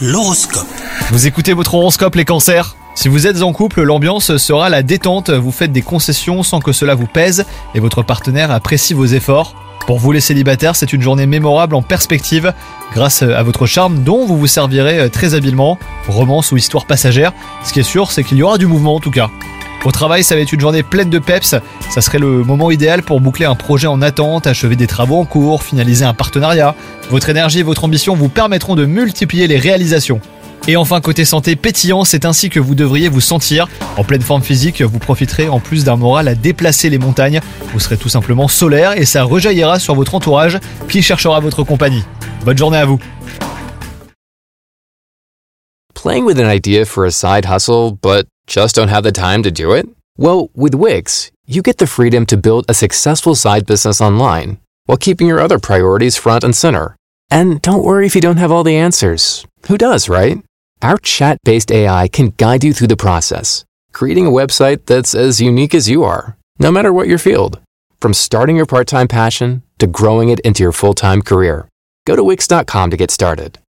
L'horoscope. Vous écoutez votre horoscope les cancers ? Si vous êtes en couple, l'ambiance sera la détente, vous faites des concessions sans que cela vous pèse et votre partenaire apprécie vos efforts. Pour vous les célibataires, c'est une journée mémorable en perspective grâce à votre charme dont vous vous servirez très habilement, romance ou histoire passagère. Ce qui est sûr, c'est qu'il y aura du mouvement en tout cas. Au travail, ça va être une journée pleine de peps, ça serait le moment idéal pour boucler un projet en attente, achever des travaux en cours, finaliser un partenariat. Votre énergie et votre ambition vous permettront de multiplier les réalisations. Et enfin, côté santé pétillant, c'est ainsi que vous devriez vous sentir. En pleine forme physique, vous profiterez en plus d'un moral à déplacer les montagnes. Vous serez tout simplement solaire et ça rejaillira sur votre entourage qui cherchera votre compagnie. Bonne journée à vous. Playing with an idea for a side hustle, but just don't have the time to do it? Well, with Wix, you get the freedom to build a successful side business online while keeping your other priorities front and center. And don't worry if you don't have all the answers. Who does, right? Our chat-based AI can guide you through the process, creating a website that's as unique as you are, no matter what your field. From starting your part-time passion to growing it into your full-time career. Go to Wix.com to get started.